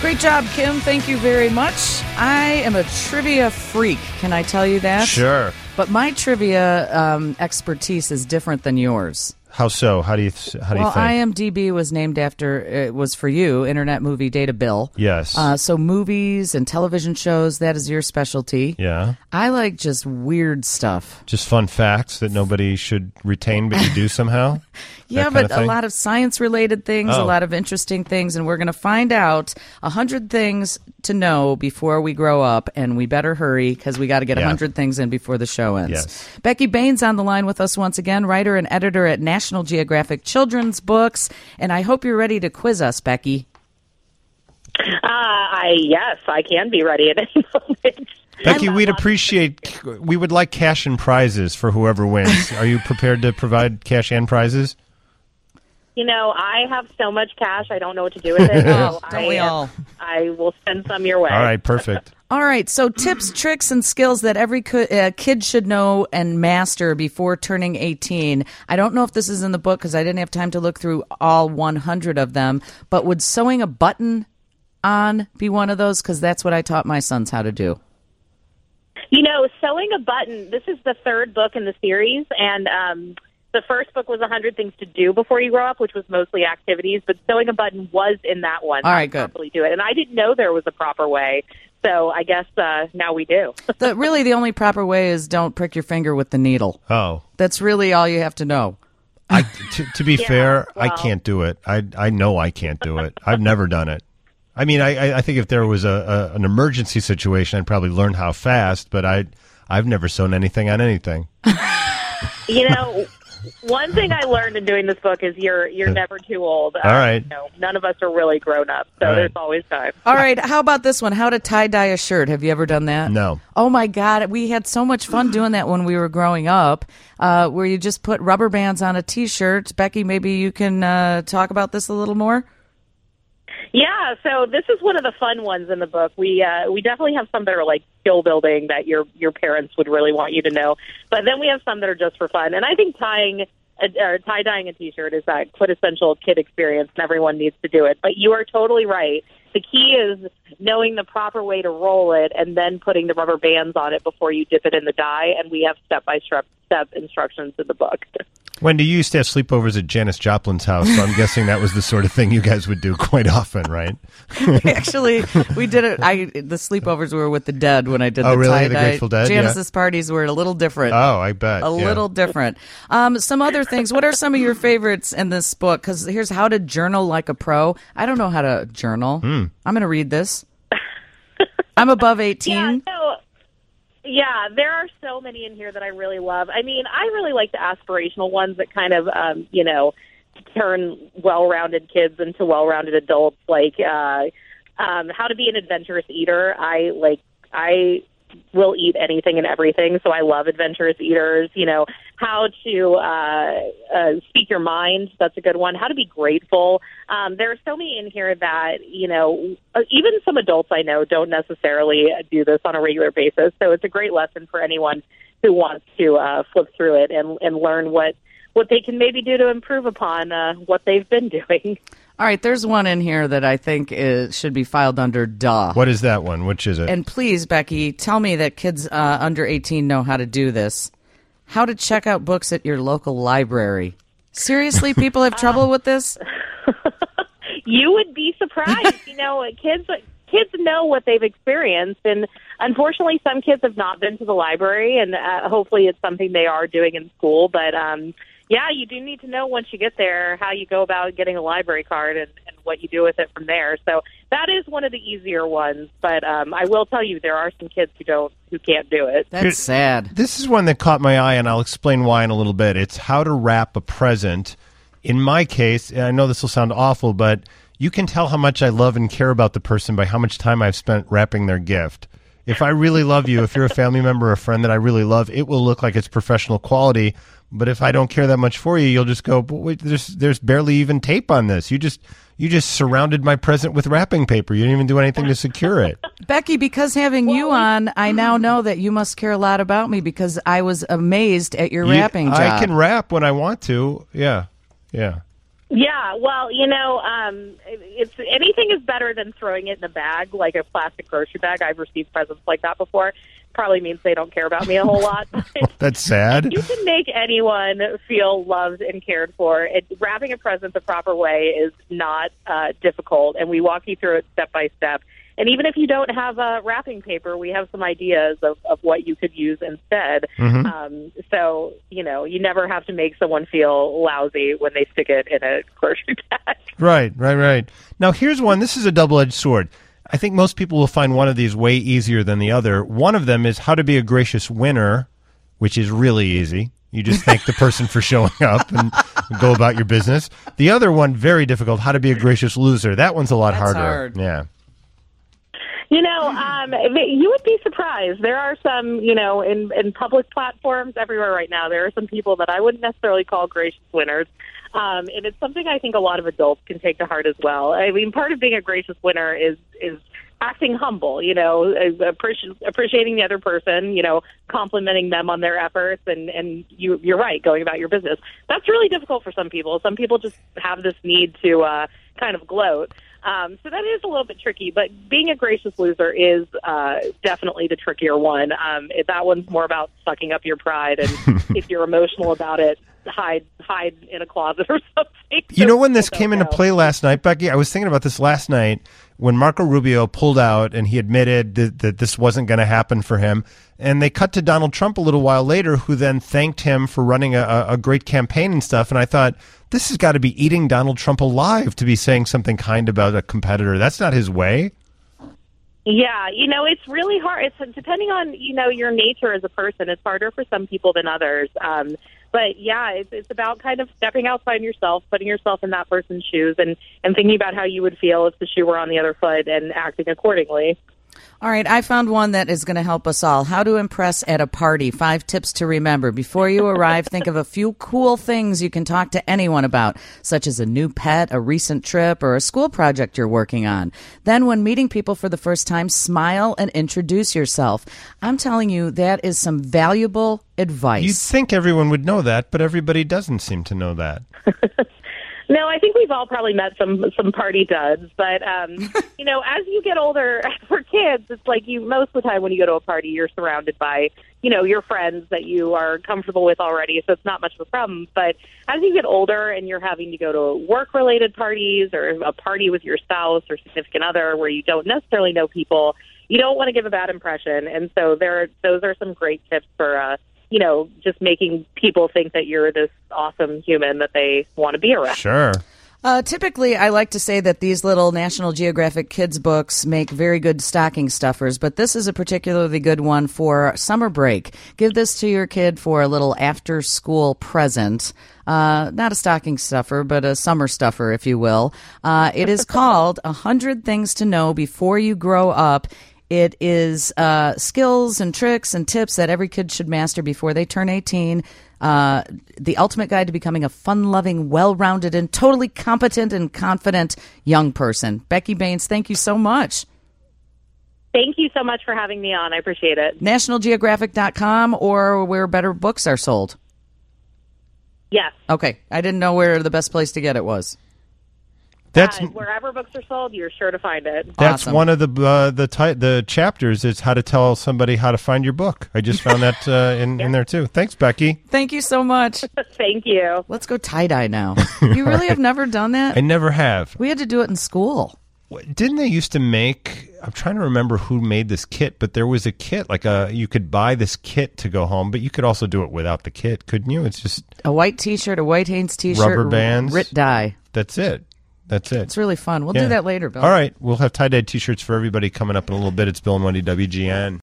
Great job, Kim. Thank you very much. I am a trivia freak. Can I tell you that? Sure. But my trivia expertise is different than yours. How so? How do you think? IMDb was named after, it was for you, Internet Movie Data Bill. Yes. So movies and television shows, that is your specialty. Yeah. I like just weird stuff. Just fun facts that nobody should retain, but you do somehow? Yeah, but a lot of science-related things, a lot of interesting things, and we're going to find out 100 things to know before we grow up, and we better hurry because we got to get 100 things in before the show ends. Yes. Becky Bain's on the line with us once again, writer and editor at National Geographic Children's Books, and I hope you're ready to quiz us, Becky. Yes, I can be ready at any moment. Becky, we would like cash and prizes for whoever wins. Are you prepared to provide cash and prizes? You know, I have so much cash, I don't know what to do with it. Don't we all? I will send some your way. All right, perfect. All right, so tips, tricks, and skills that every kid should know and master before turning 18. I don't know if this is in the book because I didn't have time to look through all 100 of them, but would sewing a button on be one of those? Because that's what I taught my sons how to do. You know, sewing a button, this is the third book in the series, and the first book was 100 Things to Do Before You Grow Up, which was mostly activities, but sewing a button was in that one. All right, good. Properly do it. And I didn't know there was a proper way, so I guess now we do. Really, the only proper way is don't prick your finger with the needle. Oh. That's really all you have to know. To be fair, I can't do it. I know I can't do it. I've never done it. I mean, I think if there was an emergency situation, I'd probably learn how fast, but I've never sewn anything on anything. You know, one thing I learned in doing this book is you're never too old. All right. You know, none of us are really grown up, so there's always time. All right. How about this one? How to tie-dye a shirt. Have you ever done that? No. Oh, my God. We had so much fun doing that when we were growing up, where you just put rubber bands on a T-shirt. Becky, maybe you can talk about this a little more? Yeah, so this is one of the fun ones in the book. We definitely have some that are like skill building that your parents would really want you to know, but then we have some that are just for fun. And I think tie-dyeing a T-shirt is that quintessential kid experience, and everyone needs to do it. But you are totally right. The key is knowing the proper way to roll it and then putting the rubber bands on it before you dip it in the dye. And we have step-by-step instructions in the book. Wendy, you used to have sleepovers at Janis Joplin's house, so I'm guessing that was the sort of thing you guys would do quite often, right? Actually, we did it. The sleepovers were with the Dead when I did the really? tie-dye. The Grateful Dead? Janis's parties were a little different. Oh, I bet. A little different. Some other things. What are some of your favorites in this book? Because here's how to journal like a pro. I don't know how to journal. I'm going to read this. I'm above 18. Yeah, there are so many in here that I really love. I mean, I really like the aspirational ones that kind of, turn well-rounded kids into well-rounded adults, like how to be an adventurous eater. I will eat anything and everything, so I love adventurous eaters. You know, how to speak your mind. That's a good one. How to be grateful. There are so many in here that, you know, even some adults I know don't necessarily do this on a regular basis. So it's a great lesson for anyone who wants to flip through it and learn what they can maybe do to improve upon what they've been doing. All right, there's one in here that I think should be filed under duh. What is that one? Which is it? And please, Becky, tell me that kids under 18 know how to do this. How to check out books at your local library. Seriously, people have trouble with this? You would be surprised. You know, kids know what they've experienced, and unfortunately some kids have not been to the library, and hopefully it's something they are doing in school. But yeah, you do need to know once you get there how you go about getting a library card and what you do with it from there. So that is one of the easier ones. But I will tell you, there are some kids who can't do it. That's sad. This is one that caught my eye, and I'll explain why in a little bit. It's how to wrap a present. In my case, and I know this will sound awful, but you can tell how much I love and care about the person by how much time I've spent wrapping their gift. If I really love you, if you're a family member or a friend that I really love, it will look like it's professional quality. But if I don't care that much for you, you'll just go, but wait, there's barely even tape on this. You just surrounded my present with wrapping paper. You didn't even do anything to secure it. Becky, because having you on, I now know that you must care a lot about me because I was amazed at your wrapping job. I can wrap when I want to. Yeah. Yeah, well, it's anything is better than throwing it in a bag, like a plastic grocery bag. I've received presents like that before. Probably means they don't care about me a whole lot. That's sad. You can make anyone feel loved and cared for. Wrapping a present the proper way is not difficult, and we walk you through it step by step. And even if you don't have wrapping paper, we have some ideas of what you could use instead. Mm-hmm. So, you never have to make someone feel lousy when they stick it in a grocery bag. Right. Now, here's one. This is a double-edged sword. I think most people will find one of these way easier than the other. One of them is how to be a gracious winner, which is really easy. You just thank the person for showing up and go about your business. The other one, very difficult, how to be a gracious loser. That one's a lot harder. Hard. Yeah. You would be surprised. There are some, in public platforms everywhere right now, there are some people that I wouldn't necessarily call gracious winners. And it's something I think a lot of adults can take to heart as well. I mean, part of being a gracious winner is acting humble, appreciating the other person, complimenting them on their efforts, and you're right, going about your business. That's really difficult for some people. Some people just have this need to kind of gloat. So that is a little bit tricky, but being a gracious loser is definitely the trickier one. That one's more about sucking up your pride, and if you're emotional about it, hide in a closet or something. You know, when this came into play last night, Becky, I was thinking about this last night when Marco Rubio pulled out and he admitted that this wasn't going to happen for him. And they cut to Donald Trump a little while later, who then thanked him for running a great campaign and stuff. And I thought, this has got to be eating Donald Trump alive to be saying something kind about a competitor. That's not his way. Yeah, it's really hard. It's depending on, your nature as a person. It's harder for some people than others. But yeah, it's about kind of stepping outside yourself, putting yourself in that person's shoes, and thinking about how you would feel if the shoe were on the other foot and acting accordingly. All right, I found one that is going to help us all. How to impress at a party. 5 tips to remember. Before you arrive, think of a few cool things you can talk to anyone about, such as a new pet, a recent trip, or a school project you're working on. Then when meeting people for the first time, smile and introduce yourself. I'm telling you, that is some valuable advice. You'd think everyone would know that, but everybody doesn't seem to know that. No, I think we've all probably met some party duds, but as you get older, for kids, it's like most of the time when you go to a party, you're surrounded by your friends that you are comfortable with already, so it's not much of a problem. But as you get older and you're having to go to work-related parties or a party with your spouse or significant other where you don't necessarily know people, you don't want to give a bad impression, and so those are some great tips for just making people think that you're this awesome human that they want to be around. Sure. Typically, I like to say that these little National Geographic kids books make very good stocking stuffers, but this is a particularly good one for summer break. Give this to your kid for a little after-school present. Not a stocking stuffer, but a summer stuffer, if you will. It is called 100 Things to Know Before You Grow Up. It is skills and tricks and tips that every kid should master before they turn 18. The ultimate guide to becoming a fun-loving, well-rounded, and totally competent and confident young person. Becky Baines, thank you so much. Thank you so much for having me on. I appreciate it. NationalGeographic.com or where better books are sold? Yes. Okay. I didn't know where the best place to get it was. That's wherever books are sold, you're sure to find it. That's Awesome. one of the chapters is how to tell somebody how to find your book. I just found that in there too. Thanks, Becky. Thank you so much. Thank you. Let's go tie-dye now. You really have never done that? I never have. We had to do it in school. Didn't they used to make? I'm trying to remember who made this kit, but there was a kit you could buy this kit to go home, but you could also do it without the kit, couldn't you? It's just a white T-shirt, a white Hanes T-shirt, rubber bands, Rit dye. That's it. It's really fun. We'll do that later, Bill. All right. We'll have tie-dyed T-shirts for everybody coming up in a little bit. It's Bill and Wendy, WGN.